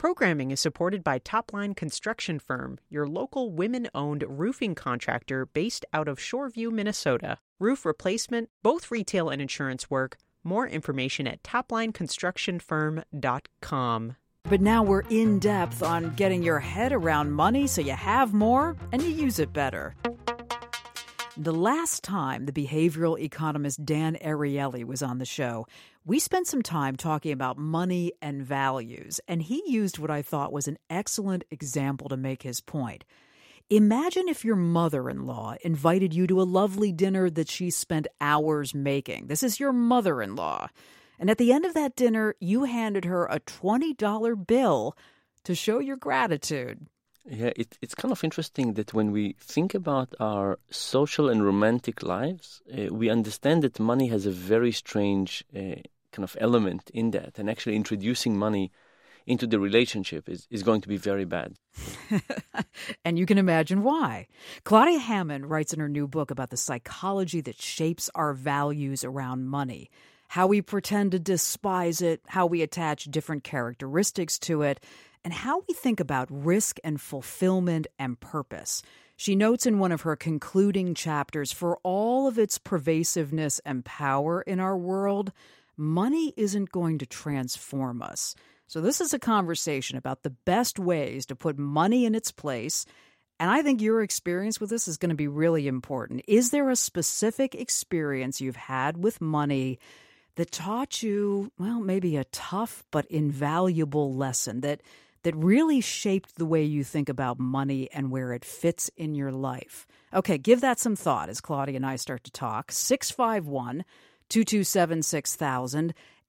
Programming is supported by Topline Construction Firm, your local women-owned roofing contractor based out of Shoreview, Minnesota. Roof replacement, both retail and insurance work. More information at toplineconstructionfirm.com. But now we're in depth on getting your head around money so you have more and you use it better. The last time the behavioral economist Dan Ariely was on the show, we spent some time talking about money and values, and he used what I thought was an excellent example to make his point. Imagine if your mother-in-law invited you to a lovely dinner that she spent hours making. This is your mother-in-law. And at the end of that dinner, you handed her a $20 bill to show your gratitude. Yeah, it's kind of interesting that when we think about our social and romantic lives, we understand that money has a very strange kind of element in that. And actually introducing money into the relationship is going to be very bad. And you can imagine why. Claudia Hammond writes in her new book about the psychology that shapes our values around money, how we pretend to despise it, how we attach different characteristics to it, and how we think about risk and fulfillment and purpose. She notes in one of her concluding chapters, for all of its pervasiveness and power in our world, money isn't going to transform us. So this is a conversation about the best ways to put money in its place, and I think your experience with this is going to be really important. Is there a specific experience you've had with money that taught you, well, maybe a tough but invaluable lesson that really shaped the way you think about money and where it fits in your life? Okay, give that some thought as Claudia and I start to talk. 651-227-6000,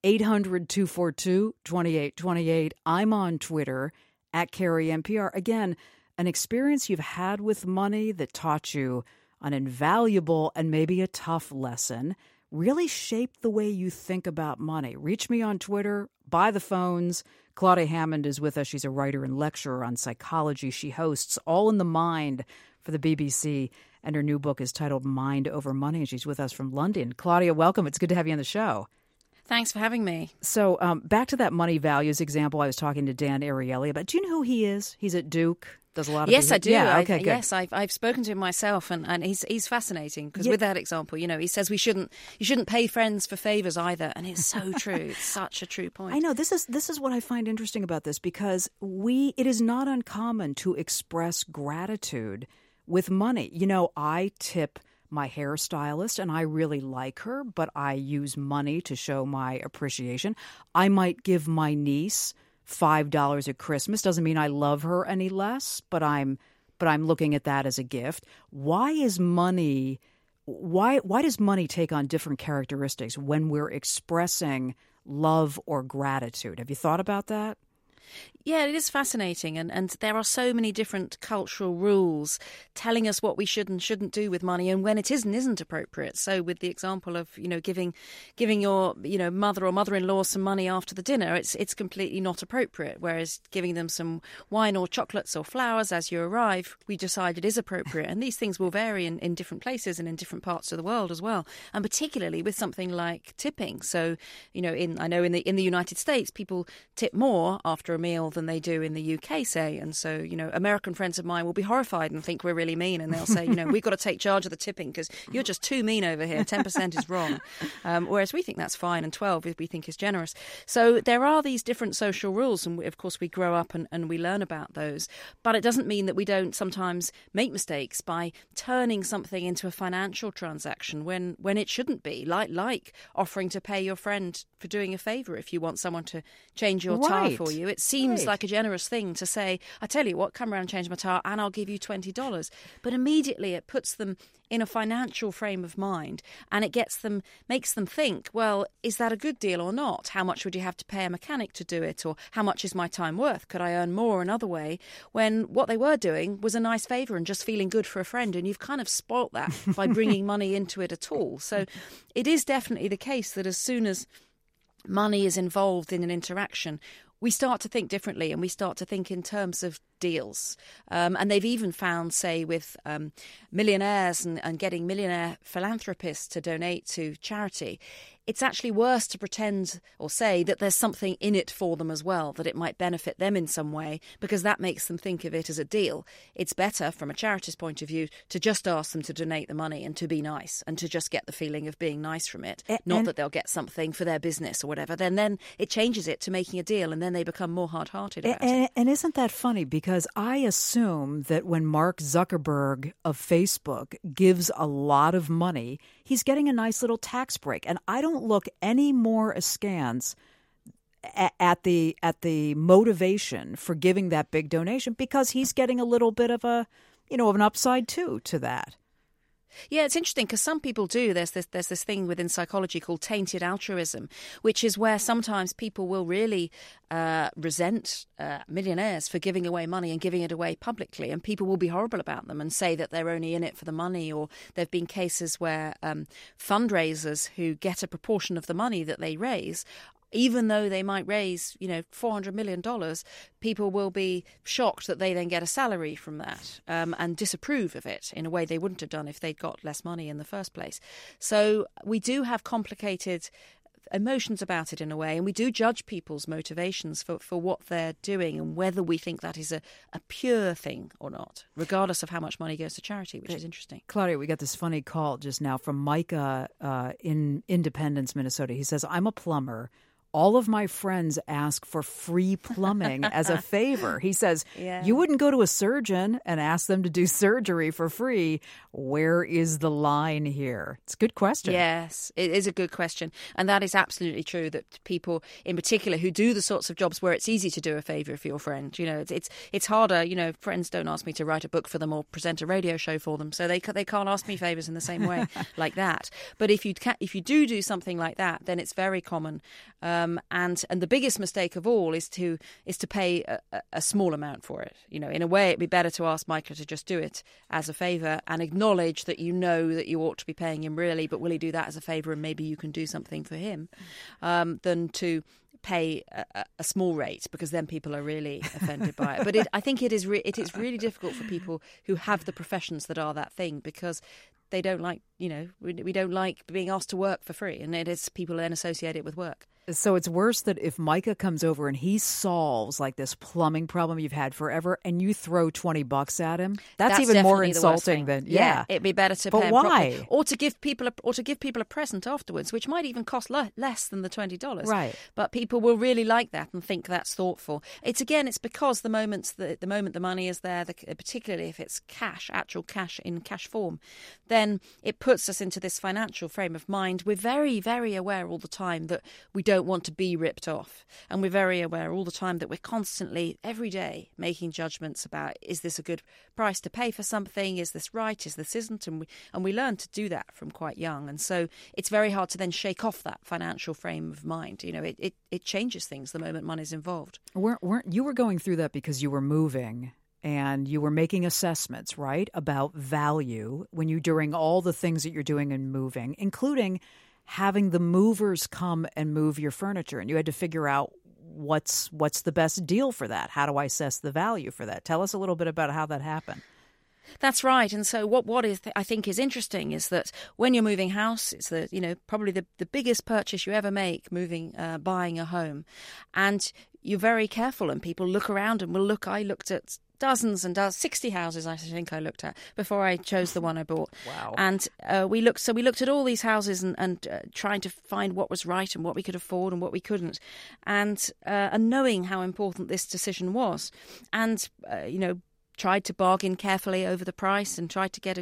800-242-2828. I'm on Twitter, @CarrieNPR. Again, an experience you've had with money that taught you an invaluable and maybe a tough lesson, really shaped the way you think about money. Reach me on Twitter, by the phones. Claudia Hammond is with us. She's a writer and lecturer on psychology. She hosts All in the Mind for the BBC, and her new book is titled Mind Over Money, and she's with us from London. Claudia, welcome. It's good to have you on the show. Thanks for having me. So back to that money values example I was talking to Dan Ariely about. Do you know who he is? He's at Duke. Does a lot of Yes, I do. Yeah, okay, good. Yes, I've spoken to him myself, and he's fascinating because with that example, he says you shouldn't pay friends for favors either, and it's so true. It's such a true point. I know this is what I find interesting about this, because it is not uncommon to express gratitude with money. I tip my hairstylist, and I really like her, but I use money to show my appreciation. I might give my niece $5 at Christmas. Doesn't mean I love her any less, but I'm looking at that as a gift. Why does money take on different characteristics when we're expressing love or gratitude? Have you thought about that? Yeah, it is fascinating, and there are so many different cultural rules telling us what we should and shouldn't do with money, and when it isn't appropriate. So, with the example of giving your mother or mother-in-law some money after the dinner, it's completely not appropriate. Whereas giving them some wine or chocolates or flowers as you arrive, we decide it is appropriate. And these things will vary in different places and in different parts of the world as well, and particularly with something like tipping. So, in the United States, people tip more after a meal than they do in the UK, say. And so, American friends of mine will be horrified and think we're really mean. And they'll say, we've got to take charge of the tipping because you're just too mean over here. 10% is wrong. Whereas we think that's fine, and 12 we think is generous. So there are these different social rules. And of course, we grow up and we learn about those. But it doesn't mean that we don't sometimes make mistakes by turning something into a financial transaction when it shouldn't be, like offering to pay your friend for doing a favour if you want someone to change your tire for you. It seems like a generous thing to say, I tell you what, come around and change my tire and I'll give you $20. But immediately it puts them in a financial frame of mind, and makes them think, well, is that a good deal or not? How much would you have to pay a mechanic to do it? Or how much is my time worth? Could I earn more another way? When what they were doing was a nice favour and just feeling good for a friend, and you've kind of spoilt that by bringing money into it at all. So it is definitely the case that as soon as money is involved in an interaction, we start to think differently, and we start to think in terms of deals. And they've even found, say, with millionaires and getting millionaire philanthropists to donate to charity, it's actually worse to pretend or say that there's something in it for them as well, that it might benefit them in some way, because that makes them think of it as a deal. It's better, from a charity's point of view, to just ask them to donate the money and to be nice and to just get the feeling of being nice from it, not that they'll get something for their business or whatever. Then it changes it to making a deal, and then they become more hard-hearted about it. And isn't that funny? Because I assume that when Mark Zuckerberg of Facebook gives a lot of money, he's getting a nice little tax break. And I don't look any more askance at the motivation for giving that big donation, because he's getting a little bit of of an upside too to that. Yeah, it's interesting because some people do. There's this thing within psychology called tainted altruism, which is where sometimes people will really resent millionaires for giving away money and giving it away publicly, and people will be horrible about them and say that they're only in it for the money. Or there have been cases where fundraisers who get a proportion of the money that they raise, even though they might raise, $400 million, people will be shocked that they then get a salary from that and disapprove of it in a way they wouldn't have done if they'd got less money in the first place. So we do have complicated emotions about it in a way, and we do judge people's motivations for what they're doing and whether we think that is a pure thing or not, regardless of how much money goes to charity, which is interesting. Claudia, we got this funny call just now from Micah in Independence, Minnesota. He says, I'm a plumber. All of my friends ask for free plumbing as a favor. He says, You wouldn't go to a surgeon and ask them to do surgery for free. Where is the line here? It's a good question. Yes, it is a good question. And that is absolutely true, that people in particular who do the sorts of jobs where it's easy to do a favor for your friend, it's harder. Friends don't ask me to write a book for them or present a radio show for them. So they can't ask me favors in the same way like that. But if you do something like that, then it's very common. And the biggest mistake of all is to pay a small amount for it. In a way, it'd be better to ask Micah to just do it as a favour and acknowledge that that you ought to be paying him really, but will he do that as a favour and maybe you can do something for him, than to pay a small rate, because then people are really offended by it. But I think it is really difficult for people who have the professions that are that thing, because they don't like, we don't like being asked to work for free, and it is people then associate it with work. So it's worse that if Micah comes over and he solves like this plumbing problem you've had forever, and you throw $20 at him, that's even more insulting than it'd be better to pay him properly, or to give people a present afterwards, which might even cost less than the $20. Right. But people will really like that and think that's thoughtful. It's because the moment the money is there, particularly if it's actual cash in cash form, then it puts us into this financial frame of mind. We're very, very aware all the time that we don't want to be ripped off, and we're very aware all the time that we're constantly, every day, making judgments about, is this a good price to pay for something, is this right, is this isn't, and we learn to do that from quite young, and so it's very hard to then shake off that financial frame of mind. It changes things the moment money's involved. You were going through that because you were moving and you were making assessments, right, about value during all the things that you're doing in moving, including having the movers come and move your furniture, and you had to figure out what's the best deal for that. How do I assess the value for that? Tell us a little bit about how that happened. That's right. And so what I think is interesting is that when you're moving house, it's probably the biggest purchase you ever make, buying a home, and you're very careful, and people look around and will look. I looked at dozens and dozens, 60 houses I think I looked at before I chose the one I bought. Wow. And we looked at all these houses and trying to find what was right and what we could afford and what we couldn't, and knowing how important this decision was, and tried to bargain carefully over the price and tried to get a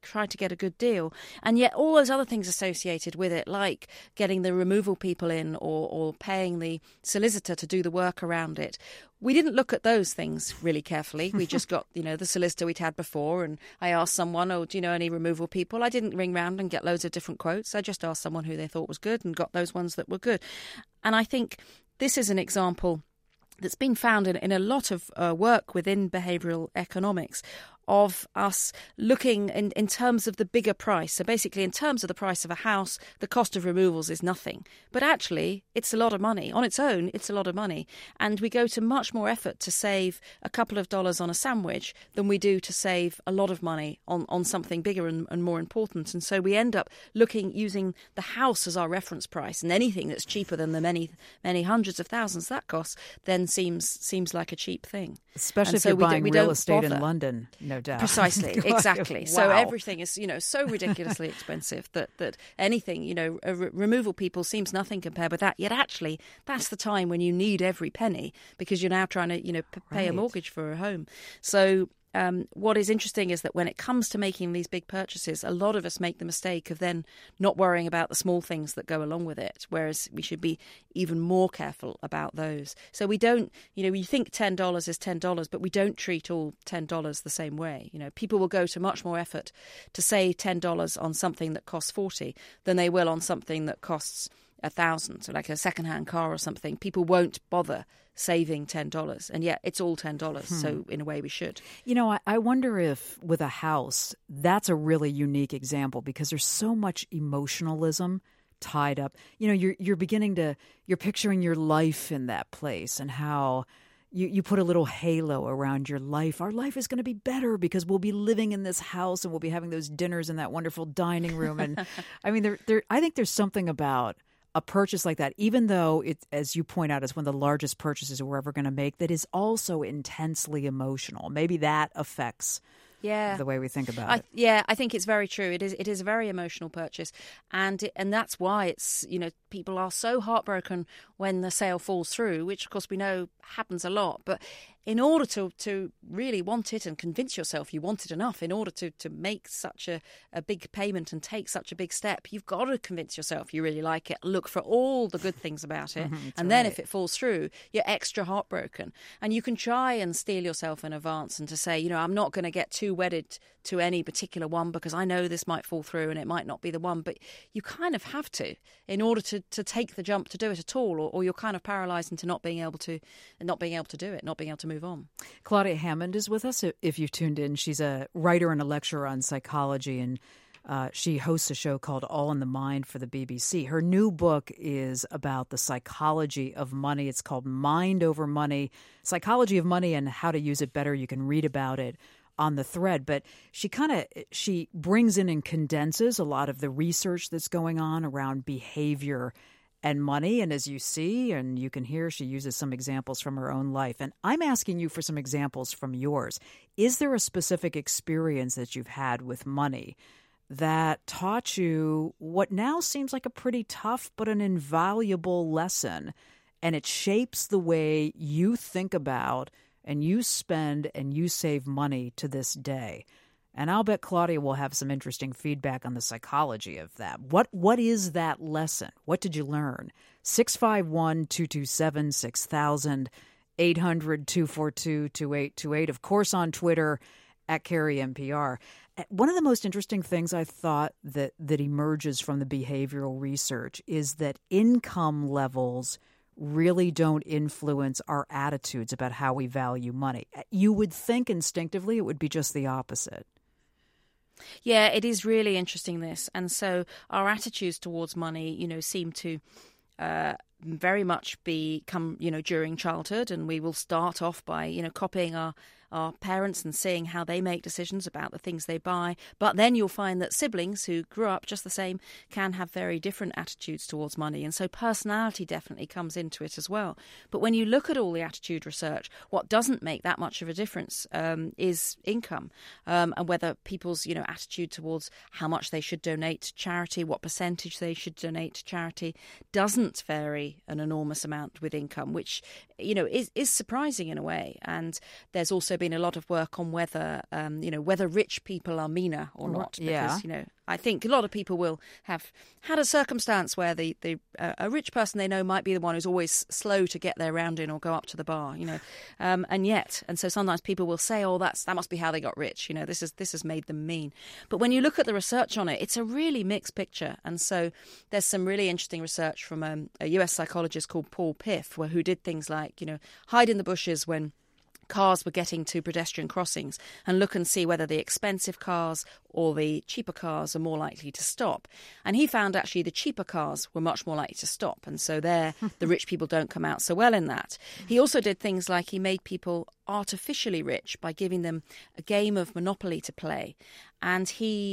good deal. And yet all those other things associated with it, like getting the removal people in or paying the solicitor to do the work around it, we didn't look at those things really carefully. We just got, the solicitor we'd had before, and I asked someone, do you know any removal people? I didn't ring round and get loads of different quotes. I just asked someone who they thought was good and got those ones that were good. And I think this is an example that's been found in a lot of work within behavioural economics of us looking in terms of the bigger price. So basically, in terms of the price of a house, the cost of removals is nothing. But actually, it's a lot of money. On its own, it's a lot of money. And we go to much more effort to save a couple of dollars on a sandwich than we do to save a lot of money on something bigger and more important. And so we end up using the house as our reference price, and anything that's cheaper than the many hundreds of thousands that costs then seems like a cheap thing. Especially if you're buying real estate in London, no doubt. Precisely, exactly. Wow. So everything is, so ridiculously expensive that anything, removal people seems nothing compared with that. Yet actually, that's the time when you need every penny because you're now trying to, pay a mortgage for a home. So what is interesting is that when it comes to making these big purchases, a lot of us make the mistake of then not worrying about the small things that go along with it, whereas we should be even more careful about those. So we don't, you think $10 is $10, but we don't treat all $10 the same way. People will go to much more effort to save $10 on something that costs $40 than they will on something that costs $1,000, so like a second-hand car or something. People won't bother saving $10, and yet it's all $10. So in a way, we should. I wonder if with a house, that's a really unique example because there's so much emotionalism tied up. You're picturing your life in that place and how you put a little halo around your life. Our life is going to be better because we'll be living in this house and we'll be having those dinners in that wonderful dining room. And I mean, I think there's something about a purchase like that, even though it, as you point out, is one of the largest purchases we're ever going to make, that is also intensely emotional. Maybe that affects the way we think about it. Yeah, I think it's very true. It is a very emotional purchase, and that's why it's people are so heartbroken when the sale falls through, which of course we know happens a lot. But in order to really want it and convince yourself you want it enough, in order to make such a big payment and take such a big step, you've got to convince yourself you really like it, look for all the good things about it. And then if it falls through, you're extra heartbroken. And you can try and steel yourself in advance and to say, I'm not going to get too wedded to any particular one because I know this might fall through and it might not be the one. But you kind of have to in order to take the jump to do it at all, or you're kind of paralyzed into not being able to do it, not being able to move on. Claudia Hammond is with us. If you've tuned in, she's a writer and a lecturer on psychology, and she hosts a show called All in the Mind for the BBC. Her new book is about the psychology of money. It's called Mind Over Money, Psychology of Money and How to Use It Better. You can read about it on the thread, but she brings in and condenses a lot of the research that's going on around behavior and money. And as you see and you can hear, she uses some examples from her own life. And I'm asking you for some examples from yours. Is there a specific experience that you've had with money that taught you what now seems like a pretty tough but an invaluable lesson, and it shapes the way you think about and you spend and you save money to this day? And I'll bet Claudia will have some interesting feedback on the psychology of that. What is that lesson? What did you learn? 651-227-6000, 800-242-2828. Of course, on Twitter, @CarrieNPR. One of the most interesting things I thought that emerges from the behavioral research is that income levels really don't influence our attitudes about how we value money. You would think instinctively it would be just the opposite. Yeah, it is really interesting, this. And so our attitudes towards money, seem to very much become, during childhood. And we will start off by, copying our parents and seeing how they make decisions about the things they buy. But then you'll find that siblings who grew up just the same can have very different attitudes towards money. And so personality definitely comes into it as well. But when you look at all the attitude research, what doesn't make that much of a difference is income, and whether people's, attitude towards how much they should donate to charity, what percentage they should donate to charity, doesn't vary an enormous amount with income, which, is surprising in a way. And there's also been a lot of work on whether rich people are meaner or not. Because, I think a lot of people will have had a circumstance where a rich person they know might be the one who's always slow to get their round in or go up to the bar, and so sometimes people will say, oh, that must be how they got rich. This has made them mean. But when you look at the research on it, it's a really mixed picture. And so there's some really interesting research from a US psychologist called Paul Piff, who did things like, hide in the bushes when cars were getting to pedestrian crossings and look and see whether the expensive cars or the cheaper cars are more likely to stop. And he found actually the cheaper cars were much more likely to stop. And so there, the rich people don't come out so well in that. He also did things like he made people artificially rich by giving them a game of Monopoly to play. And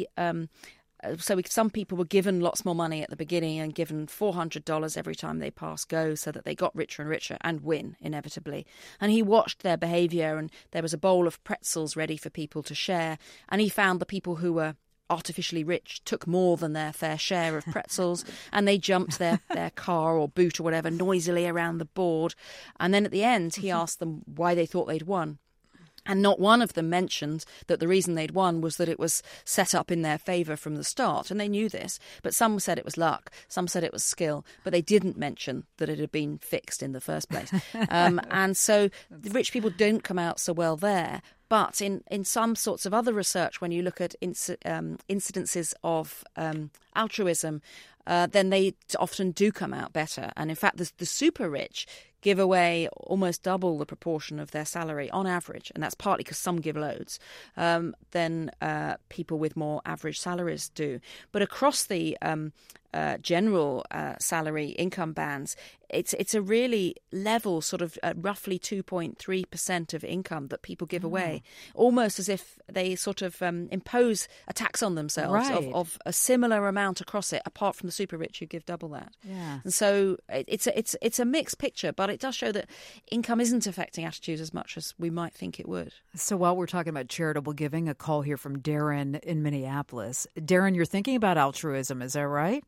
some people were given lots more money at the beginning and given $400 every time they pass go, so that they got richer and richer and win inevitably. And he watched their behaviour, and there was a bowl of pretzels ready for people to share. And he found the people who were artificially rich took more than their fair share of pretzels, and they jumped their car or boot or whatever noisily around the board. And then at the end, he asked them why they thought they'd won. And not one of them mentioned that the reason they'd won was that it was set up in their favour from the start. And they knew this. But some said it was luck. Some said it was skill. But they didn't mention that it had been fixed in the first place. And so the rich people don't come out so well there. But in some sorts of other research, when you look at incidences of altruism, then they often do come out better. And in fact, the super rich give away almost double the proportion of their salary on average, and that's partly because some give loads, than people with more average salaries do. But across the general salary income bands, it's a really level sort of roughly 2.3% of income that people give away, almost as if they sort of impose a tax on themselves of a similar amount across it, apart from the super rich who give double that. Yeah. And so it's a mixed picture, but it does show that income isn't affecting attitudes as much as we might think it would. So while we're talking about charitable giving, a call here from Darren in Minneapolis. Darren, you're thinking about altruism, is that right?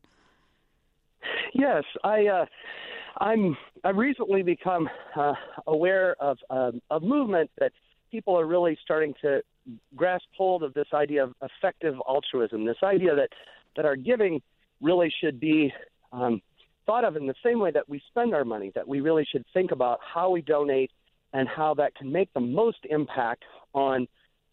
Yes, I've recently become aware of a movement that people are really starting to grasp hold of, this idea of effective altruism, this idea that our giving really should be thought of in the same way that we spend our money, that we really should think about how we donate and how that can make the most impact on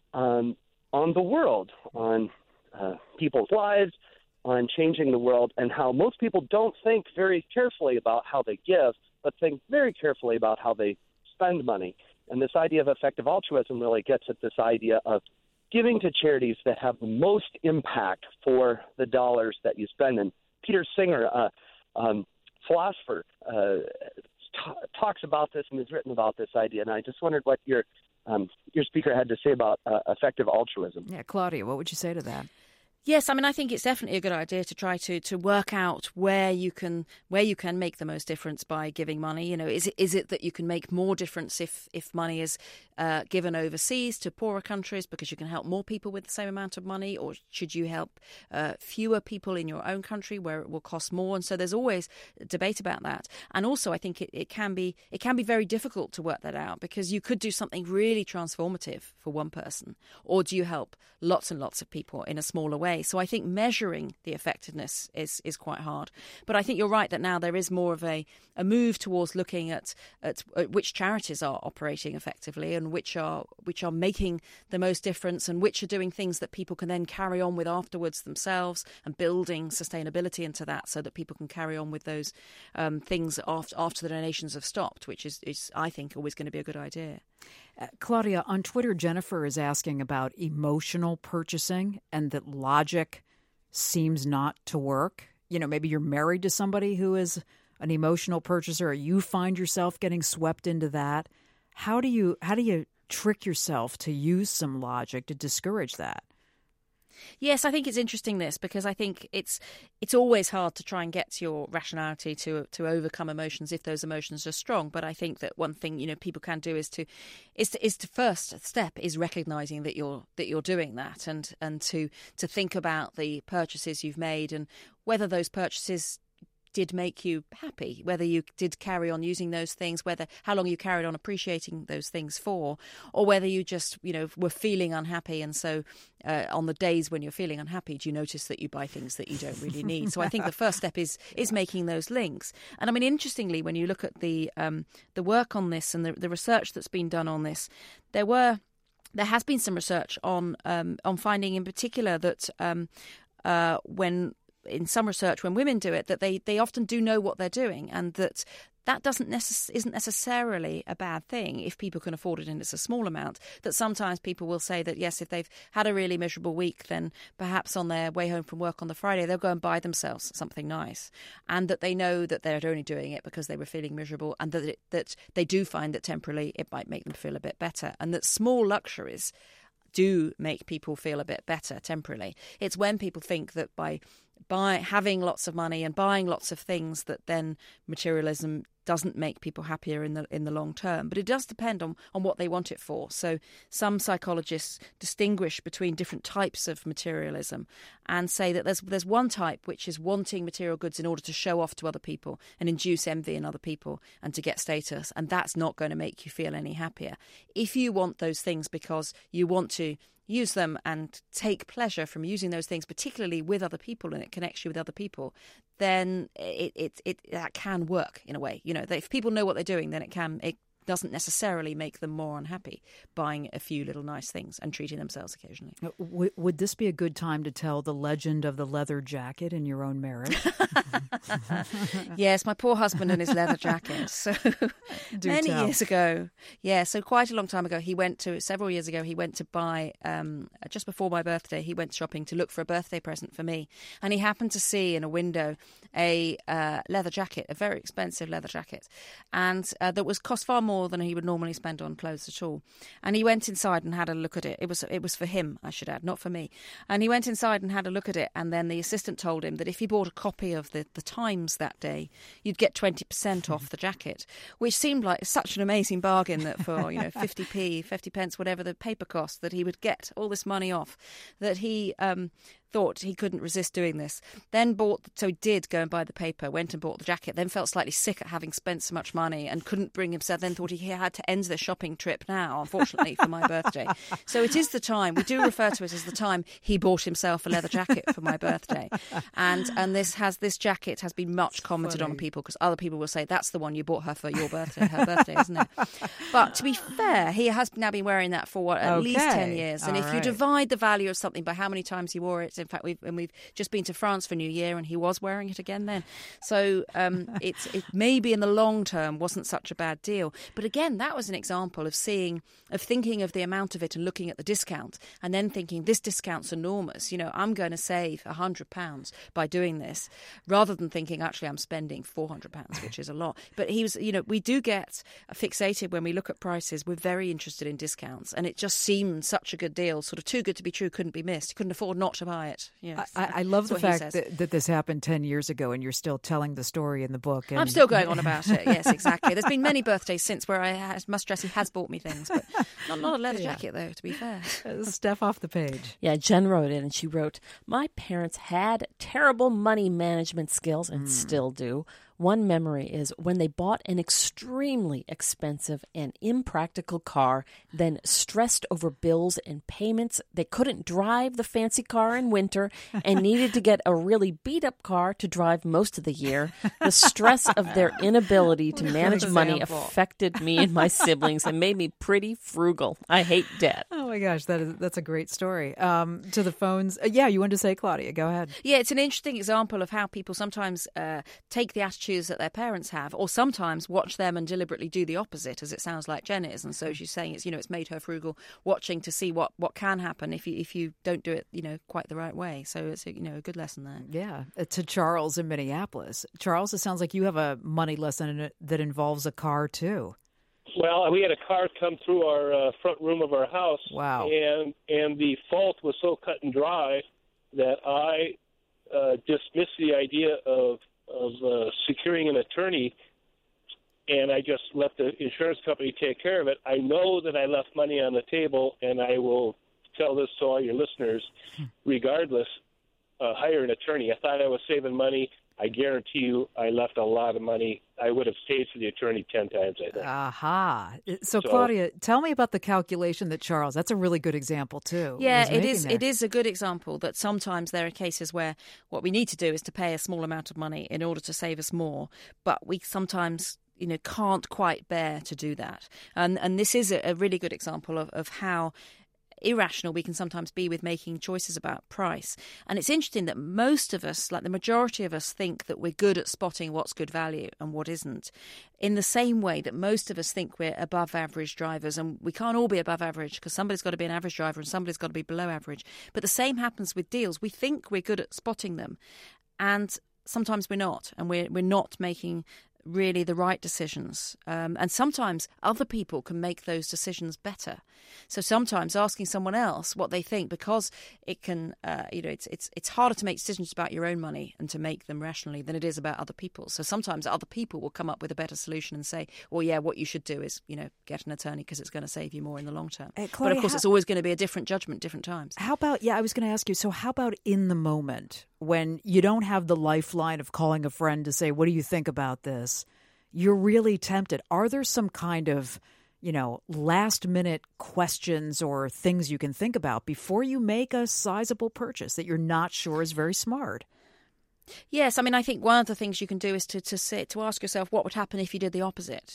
the world, on people's lives, on changing the world, and how most people don't think very carefully about how they give, but think very carefully about how they spend money. And this idea of effective altruism really gets at this idea of giving to charities that have the most impact for the dollars that you spend. And Peter Singer, philosopher, talks about this and has written about this idea. And I just wondered what your speaker had to say about effective altruism. Yeah, Claudia, what would you say to that? Yes, I mean, I think it's definitely a good idea to try to work out where you can make the most difference by giving money. You know, is it that you can make more difference if money is given overseas to poorer countries because you can help more people with the same amount of money, or should you help fewer people in your own country where it will cost more? And so there's always debate about that. And also, I think it can be very difficult to work that out, because you could do something really transformative for one person, or do you help lots and lots of people in a smaller way? So I think measuring the effectiveness is quite hard. But I think you're right that now there is more of a move towards looking at which charities are operating effectively and which are making the most difference, and which are doing things that people can then carry on with afterwards themselves, and building sustainability into that so that people can carry on with those things after the donations have stopped, which is I think always going to be a good idea. Claudia, on Twitter, Jennifer is asking about emotional purchasing and that logic seems not to work. You know, maybe you're married to somebody who is an emotional purchaser, or you find yourself getting swept into that. How do you trick yourself to use some logic to discourage that? Yes, I think it's interesting this, because I think it's always hard to try and get your rationality to overcome emotions if those emotions are strong. But I think that one thing people can do is to first step is recognizing that you're doing that, and to think about the purchases you've made and whether those purchases did make you happy, whether you did carry on using those things, how long you carried on appreciating those things for, or whether you just, were feeling unhappy. And so on the days when you're feeling unhappy, do you notice that you buy things that you don't really need? So I think the first step is making those links. And I mean, interestingly, when you look at the work on this and the research that's been done on this, there has been some research on finding in particular that in some research, when women do it, that they often do know what they're doing, and that that isn't necessarily a bad thing if people can afford it and it's a small amount. That sometimes people will say that, yes, if they've had a really miserable week, then perhaps on their way home from work on the Friday, they'll go and buy themselves something nice, and that they know that they're only doing it because they were feeling miserable, and that they do find that temporarily it might make them feel a bit better, and that small luxuries do make people feel a bit better temporarily. It's when people think that by having lots of money and buying lots of things that then materialism doesn't make people happier in the long term. But it does depend on what they want it for. So some psychologists distinguish between different types of materialism and say that there's one type which is wanting material goods in order to show off to other people and induce envy in other people and to get status, and that's not going to make you feel any happier. If you want those things because you want to use them and take pleasure from using those things, particularly with other people, and it connects you with other people, then that can work in a way. You know, that if people know what they're doing, then it doesn't necessarily make them more unhappy buying a few little nice things and treating themselves occasionally. Would this be a good time to tell the legend of the leather jacket in your own marriage? Yes, my poor husband and his leather jacket. So years ago, so quite a long time ago, several years ago, he went to buy, just before my birthday, he went shopping to look for a birthday present for me. And he happened to see in a window a leather jacket, a very expensive leather jacket, and that cost far more than he would normally spend on clothes at all. And he went inside and had a look at it. It was for him, I should add, not for me. And he went inside and had a look at it, and then the assistant told him that if he bought a copy of the Times that day, you'd get 20% off the jacket, which seemed like such an amazing bargain that for 50 pence, whatever the paper cost, that he would get all this money off, that he thought he couldn't resist doing this. So he did go and buy the paper, went and bought the jacket, then felt slightly sick at having spent so much money and couldn't bring himself, then thought he had to end the shopping trip now, unfortunately, for my birthday. So it is the time, we do refer to it as the time he bought himself a leather jacket for my birthday. And this jacket has been much commented on people, because other people will say, that's the one you bought her for your birthday, her birthday, isn't it? But to be fair, he has now been wearing that for at least 10 years. And if you divide the value of something by how many times he wore it, in fact, we've just been to France for New Year, and he was wearing it again then. So it maybe in the long term wasn't such a bad deal. But again, that was an example of thinking of the amount of it and looking at the discount, and then thinking this discount's enormous. I'm going to save £100 by doing this, rather than thinking actually I'm spending £400, which is a lot. But he was, we do get fixated when we look at prices. We're very interested in discounts, and it just seemed such a good deal, sort of too good to be true, couldn't be missed. You couldn't afford not to buy it. Yes. I love the fact that this happened 10 years ago, and you're still telling the story in the book. And... I'm still going on about it. Yes, exactly. There's been many birthdays since where I must stress he has bought me things, but not a leather jacket, though, to be fair. Steph, off the page. Yeah, Jen wrote in, and she wrote, "My parents had terrible money management skills and still do. One memory is when they bought an extremely expensive and impractical car, then stressed over bills and payments. They couldn't drive the fancy car in winter and needed to get a really beat-up car to drive most of the year. The stress of their inability to manage money affected me and my siblings and made me pretty frugal. I hate debt." Oh my gosh, that's a great story. To the phones. You wanted to say, Claudia, go ahead. Yeah, it's an interesting example of how people sometimes take the attitude that their parents have, or sometimes watch them and deliberately do the opposite, as it sounds like Jen is. And so she's saying it's made her frugal, watching to see what can happen if you don't do it quite the right way. So it's a good lesson there. Yeah. To Charles in Minneapolis. Charles, it sounds like you have a money lesson that involves a car too. Well, we had a car come through our front room of our house. Wow. And the fault was so cut and dry that I dismissed the idea of securing an attorney, and I just let the insurance company take care of it. I know that I left money on the table, and I will tell this to all your listeners, regardless, hire an attorney. I thought I was saving money. I guarantee you I left a lot of money. I would have stayed for the attorney 10 times, I think. Aha. So, Claudia, tell me about the calculation that Charles, that's a really good example, too. Yeah, it is a good example that sometimes there are cases where what we need to do is to pay a small amount of money in order to save us more. But we sometimes can't quite bear to do that. And this is a really good example of how irrational we can sometimes be with making choices about price. And it's interesting that most of us, like the majority of us, think that we're good at spotting what's good value and what isn't, in the same way that most of us think we're above average drivers. And we can't all be above average, because somebody's got to be an average driver and somebody's got to be below average. But the same happens with deals. We think we're good at spotting them, and sometimes we're not, and we're not making really the right decisions. And sometimes other people can make those decisions better. So sometimes asking someone else what they think, because it can, it's harder to make decisions about your own money and to make them rationally than it is about other people's. So sometimes other people will come up with a better solution and say, well, yeah, what you should do is, get an attorney because it's going to save you more in the long term. Claudia, but of course, it's always going to be a different judgment, different times. How about, I was going to ask you, so how about in the moment when you don't have the lifeline of calling a friend to say, what do you think about this? You're really tempted. Are there some kind of, last minute questions or things you can think about before you make a sizable purchase that you're not sure is very smart? Yes, I mean, I think one of the things you can do is to ask yourself what would happen if you did the opposite.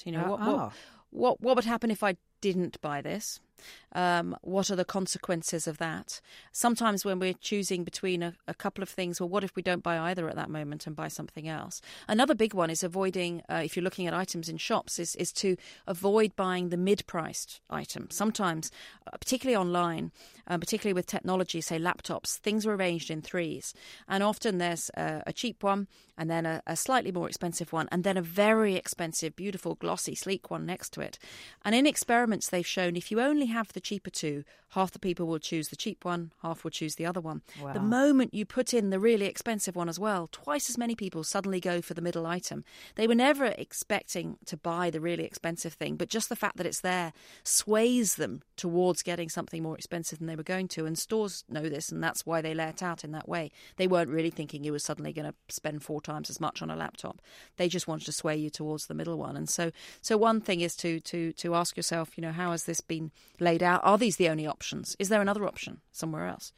What would happen if I didn't buy this? What are the consequences of that? Sometimes when we're choosing between a couple of things, well, what if we don't buy either at that moment and buy something else? Another big one is avoiding, if you're looking at items in shops, is to avoid buying the mid-priced item. Sometimes, particularly online, particularly with technology, say laptops, things are arranged in threes. And often there's a cheap one, and then a slightly more expensive one, and then a very expensive, beautiful, glossy, sleek one next to it. And in experiments, they've shown if you only have the cheaper two, half the people will choose the cheap one, half will choose the other one. Wow. The moment you put in the really expensive one as well, twice as many people suddenly go for the middle item. They were never expecting to buy the really expensive thing, but just the fact that it's there sways them towards getting something more expensive than they were going to. And stores know this, and that's why they lay it out in that way. They weren't really thinking you were suddenly going to spend 4 times as much on a laptop. They just wanted to sway you towards the middle one. And so one thing is to ask yourself, how has this been laid out? Are these the only options? Is there another option somewhere else?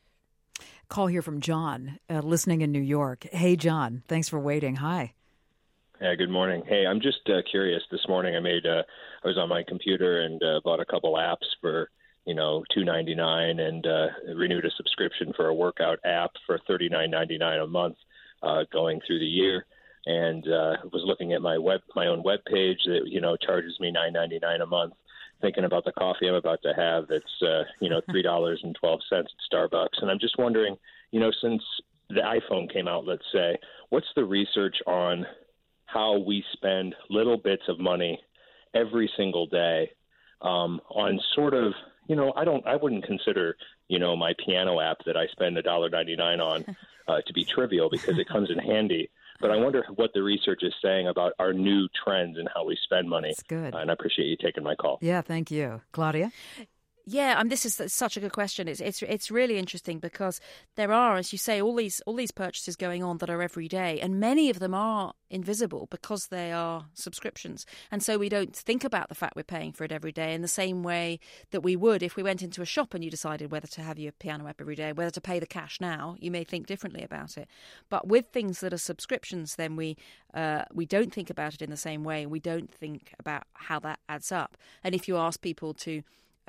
Call here from John, listening in New York. Hey, John, thanks for waiting. Hi. Yeah, good morning. Hey, I'm just curious. This morning I was on my computer and bought a couple apps for, $2.99 and renewed a subscription for a workout app for $39.99 a month going through the year. And was looking at my own web page that, charges me $9.99 a month. Thinking about the coffee I'm about to have, it's $3.12 at Starbucks, and I'm just wondering, since the iPhone came out, let's say, what's the research on how we spend little bits of money every single day on sort of, I wouldn't consider, my piano app that I spend $1.99 on to be trivial because it comes in handy. But I wonder what the research is saying about our new trends and how we spend money. That's good. And I appreciate you taking my call. Yeah, thank you. Claudia? Yeah, this is such a good question. It's really interesting because there are, as you say, all these purchases going on that are every day, and many of them are invisible because they are subscriptions. And so we don't think about the fact we're paying for it every day in the same way that we would if we went into a shop and you decided whether to have your piano app every day, whether to pay the cash now. You may think differently about it. But with things that are subscriptions, then we don't think about it in the same way. We don't think about how that adds up. And if you ask people to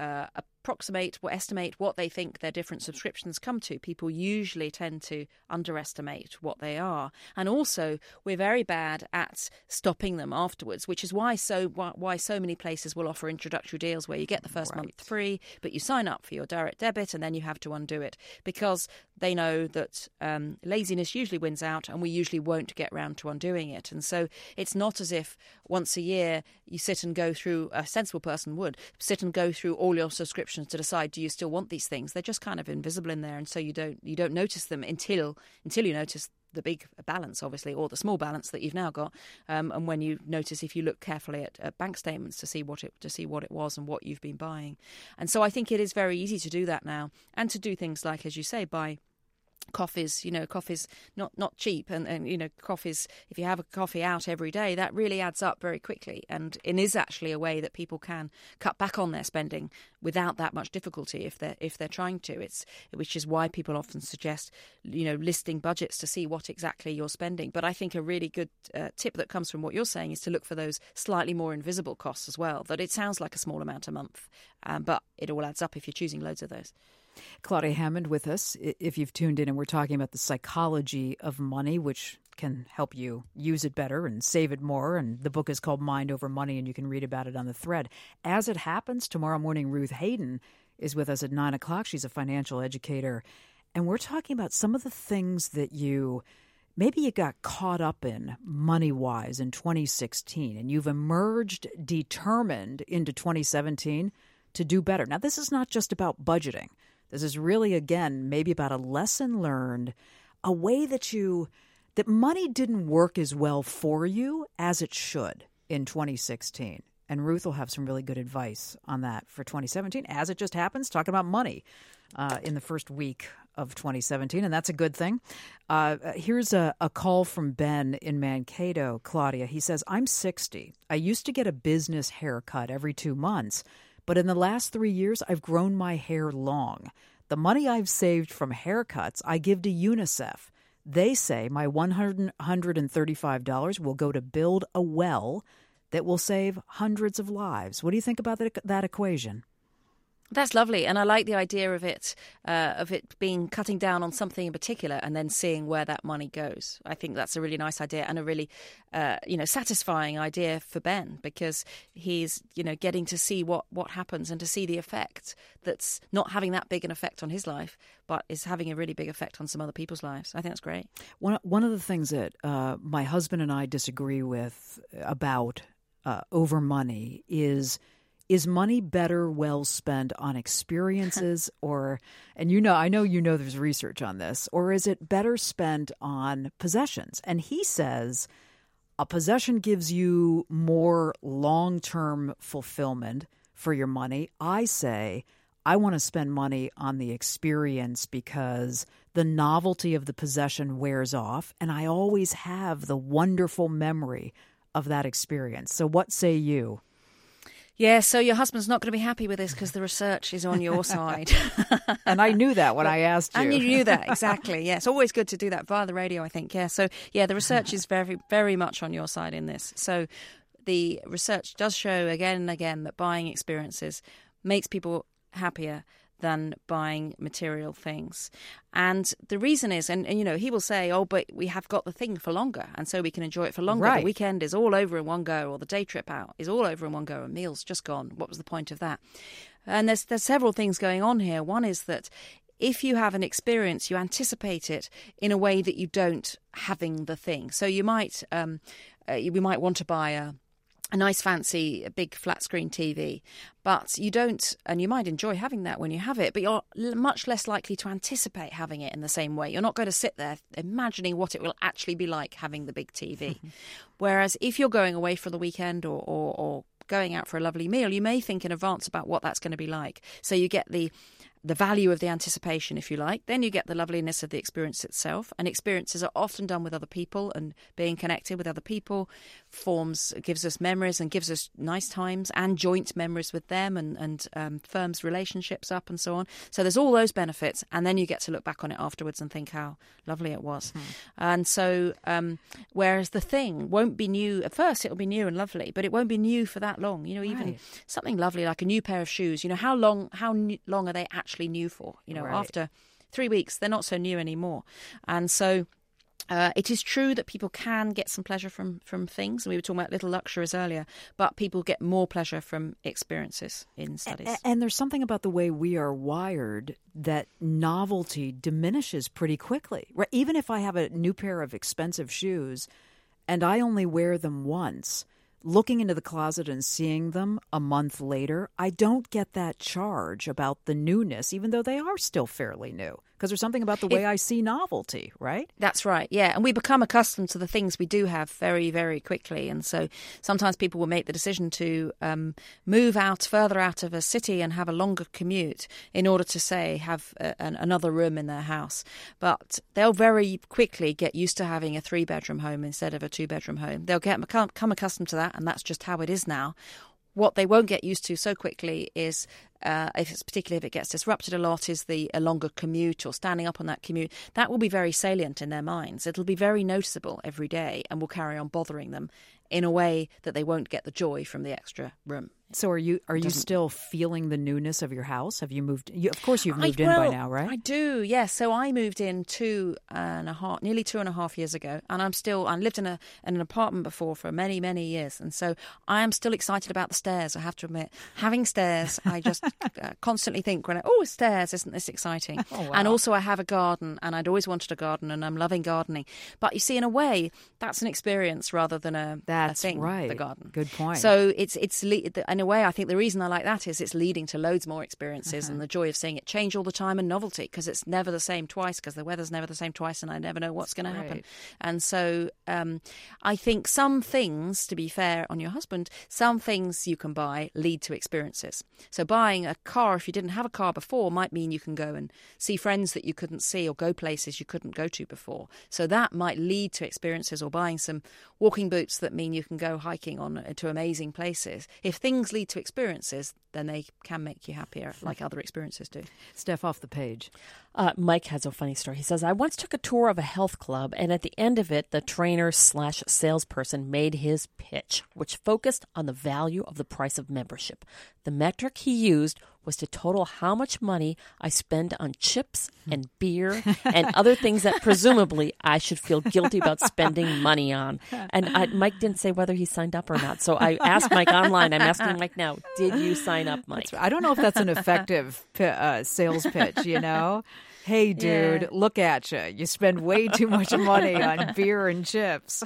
estimate what they think their different subscriptions come to, people usually tend to underestimate what they are. And also, we're very bad at stopping them afterwards, which is why so many places will offer introductory deals where you get the first month free, but you sign up for your direct debit and then you have to undo it because they know that laziness usually wins out and we usually won't get round to undoing it. And so it's not as if once a year you sit and go through, a sensible person would sit and go through all your subscriptions to decide, do you still want these things? They're just kind of invisible in there, and so you don't notice them until you notice the big balance, obviously, or the small balance that you've now got. And when you notice, if you look carefully at bank statements to see what it was and what you've been buying. And so I think it is very easy to do that now, and to do things like, as you say, buy coffee's not cheap, and coffee's, if you have a coffee out every day, that really adds up very quickly, and it is actually a way that people can cut back on their spending without that much difficulty if they're trying to. Which is why people often suggest listing budgets to see what exactly you're spending. But I think a really good tip that comes from what you're saying is to look for those slightly more invisible costs as well. That it sounds like a small amount a month, but it all adds up if you're choosing loads of those. Claudia Hammond with us, if you've tuned in, and we're talking about the psychology of money, which can help you use it better and save it more. And the book is called Mind Over Money, and you can read about it on the thread. As it happens, tomorrow morning, Ruth Hayden is with us at 9 o'clock. She's a financial educator. And we're talking about some of the things that maybe you got caught up in money-wise in 2016, and you've emerged determined into 2017 to do better. Now, this is not just about budgeting. This is really, again, maybe about a lesson learned, a way that money didn't work as well for you as it should in 2016. And Ruth will have some really good advice on that for 2017, as it just happens, talking about money in the first week of 2017, and that's a good thing. Here's a call from Ben in Mankato, Claudia. He says, I'm 60. I used to get a business haircut every 2 months, but in the last 3 years, I've grown my hair long. The money I've saved from haircuts, I give to UNICEF. They say my $135 will go to build a well that will save hundreds of lives. What do you think about that equation? That's lovely, and I like the idea of it being cutting down on something in particular and then seeing where that money goes. I think that's a really nice idea and a really satisfying idea for Ben, because he's getting to see what happens and to see the effect that's not having that big an effect on his life, but is having a really big effect on some other people's lives. I think that's great. One of the things that my husband and I disagree with about over money is money better well spent on experiences I know there's research on this, or is it better spent on possessions? And he says a possession gives you more long-term fulfillment for your money. I say I want to spend money on the experience because the novelty of the possession wears off, and I always have the wonderful memory of that experience. So what say you? Yeah, so your husband's not going to be happy with this because the research is on your side. And I knew that when I asked you. And you knew that, exactly. Yeah, it's always good to do that via the radio, I think. Yeah, so the research is very, very much on your side in this. So the research does show again and again that buying experiences makes people happier than buying material things. And the reason is, and he will say, oh, but we have got the thing for longer, and so we can enjoy it for longer. Right. The weekend is all over in one go, or the day trip out is all over in one go, and meal's just gone. What was the point of that? And there's several things going on here. One is that if you have an experience, you anticipate it in a way that you don't having the thing. So you might want to buy a nice fancy big flat screen TV, but you don't, and you might enjoy having that when you have it, but you're much less likely to anticipate having it in the same way. You're not going to sit there imagining what it will actually be like having the big TV. Whereas if you're going away for the weekend or going out for a lovely meal, you may think in advance about what that's going to be like. So you get the value of the anticipation, if you like. Then you get the loveliness of the experience itself. And experiences are often done with other people, and being connected with other people gives us memories and gives us nice times and joint memories with them and firms relationships up and so on. So there's all those benefits. And then you get to look back on it afterwards and think how lovely it was. And so whereas the thing won't be new at first, it'll be new and lovely, but it won't be new for that long. Even something lovely like a new pair of shoes, how long are they actually new for? Right. After 3 weeks, they're not so new anymore. And so it is true that people can get some pleasure from things. We were talking about little luxuries earlier, but people get more pleasure from experiences in studies. And there's something about the way we are wired that novelty diminishes pretty quickly. Right? Even if I have a new pair of expensive shoes and I only wear them once, looking into the closet and seeing them a month later, I don't get that charge about the newness, even though they are still fairly new, because there's something about the way I see novelty, right? That's right, yeah. And we become accustomed to the things we do have very, very quickly. And so sometimes people will make the decision to move further out of a city and have a longer commute in order to, say, have another room in their house. But they'll very quickly get used to having a 3-bedroom home instead of a 2-bedroom home. They'll become accustomed to that, and that's just how it is now. What they won't get used to so quickly is, particularly if it gets disrupted a lot, is a longer commute or standing up on that commute. That will be very salient in their minds. It'll be very noticeable every day and will carry on bothering them in a way that they won't get the joy from the extra room. So are you still feeling the newness of your house? Have you moved? Of course you've moved in by now, right? I do, yes. So I moved in nearly 2.5 years ago, and I lived in an apartment before for many, many years, and so I am still excited about the stairs. I have to admit, having stairs, I just constantly think stairs, isn't this exciting? Oh, wow. And also I have a garden, and I'd always wanted a garden, and I'm loving gardening. But you see, in a way, that's an experience rather than a thing. Right. The garden. Good point. So in a way, I think the reason I like that is it's leading to loads more experiences and the joy of seeing it change all the time and novelty, because it's never the same twice, because the weather's never the same twice and I never know what's going to happen. And so I think some things, to be fair on your husband, some things you can buy lead to experiences. So buying a car, if you didn't have a car before, might mean you can go and see friends that you couldn't see or go places you couldn't go to before. So that might lead to experiences, or buying some walking boots that mean you can go hiking to amazing places. If things lead to experiences, then they can make you happier, like other experiences do. Steph, off the page. Mike has a funny story. He says, I once took a tour of a health club, and at the end of it, the trainer/salesperson made his pitch, which focused on the value of the price of membership. The metric he used was to total how much money I spend on chips and beer and other things that presumably I should feel guilty about spending money on. And Mike didn't say whether he signed up or not. So I asked Mike online. I'm asking Mike now, did you sign up, Mike? I don't know if that's an effective sales pitch, Hey, dude, Look at you. You spend way too much money on beer and chips.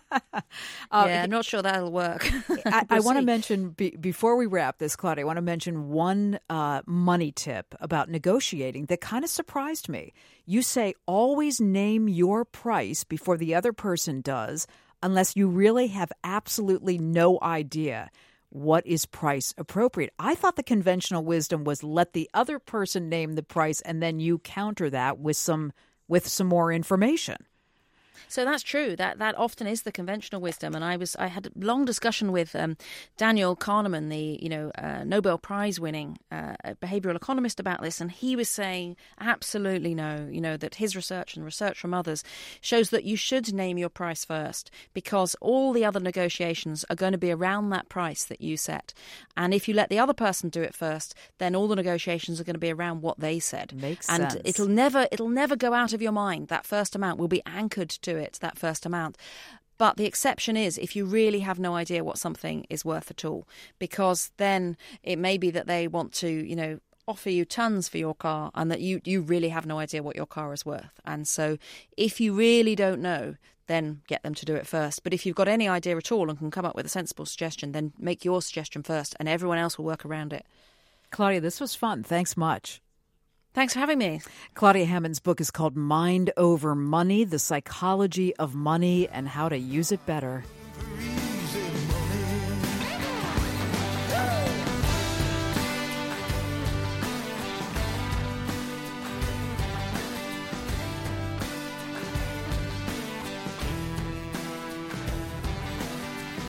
I'm not sure that'll work. I want to mention, before we wrap this, Claudia, I want to mention one money tip about negotiating that kind of surprised me. You say always name your price before the other person does, unless you really have absolutely no idea what is price appropriate. I thought the conventional wisdom was let the other person name the price and then you counter that with some more information. So that's true. That often is the conventional wisdom. And I had a long discussion with Daniel Kahneman, the Nobel Prize winning behavioral economist, about this, and he was saying absolutely no. That his research and research from others shows that you should name your price first, because all the other negotiations are going to be around that price that you set. And if you let the other person do it first, then all the negotiations are going to be around what they said. Makes sense. And it'll never go out of your mind. That first amount will be anchored to it, that first amount. But the exception is if you really have no idea what something is worth at all, because then it may be that they want to, offer you tons for your car, and that you really have no idea what your car is worth. And so if you really don't know, then get them to do it first. But if you've got any idea at all and can come up with a sensible suggestion, then make your suggestion first, and everyone else will work around it. Claudia, this was fun. Thanks much. Thanks for having me. Claudia Hammond's book is called Mind Over Money, The Psychology of Money and How to Use It Better.